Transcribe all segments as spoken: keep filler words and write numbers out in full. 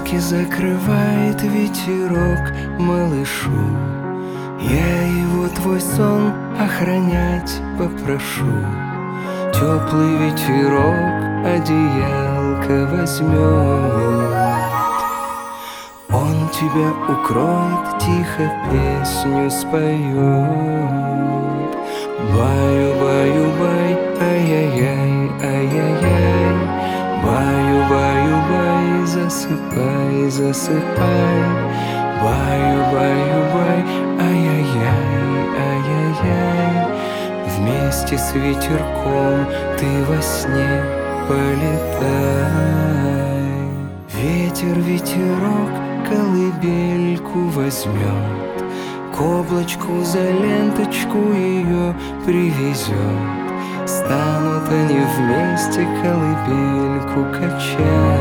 Глазки закрывает ветерок малышу. Я его твой сон охранять попрошу. Теплый ветерок одеялко возьмет. Он тебя укроет, тихо песню споет. Баю-баю-бай, ай-яй-яй, ай-яй-яй. Баю-баю-бай, засыпай, засыпай. Баю-баю-бай, ай-яй-яй, ай-яй-яй. Вместе с ветерком ты во сне полетай. Ветер, ветерок колыбельку возьмет, к облачку за ленточку ее привезет. Станут они вместе колыбельку качать,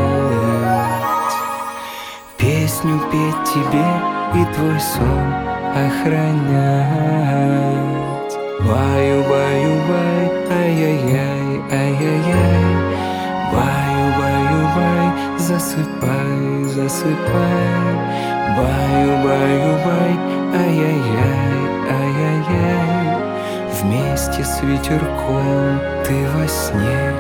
песню петь тебе и твой сон охранять. Баю-баю-бай, ай-яй-яй, ай-яй-яй. Баю-баю-бай, засыпай, засыпай. Баю-баю-бай, ай-яй-яй, ай-яй-яй. Вместе с ветерком ты во сне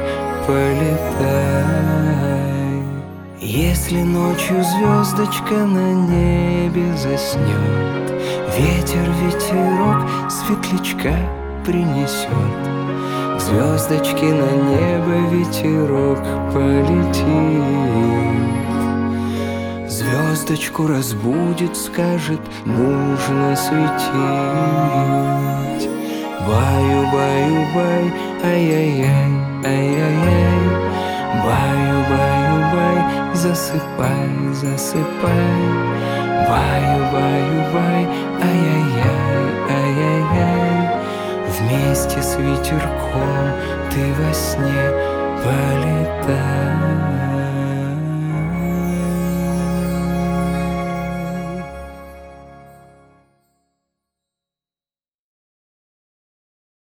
полетай. Если ночью звездочка на небе заснет, ветер, ветерок светлячка принесет. К звездочке на небо ветерок полетит. Звездочку разбудит, скажет, нужно светить. Баю-баю-бай, ай-яй-яй, ай-яй-яй. Баю-баю-бай, засыпай, засыпай. Баю-баю-бай, ай-яй-яй, ай-яй-яй. Вместе с ветерком ты во сне полетай.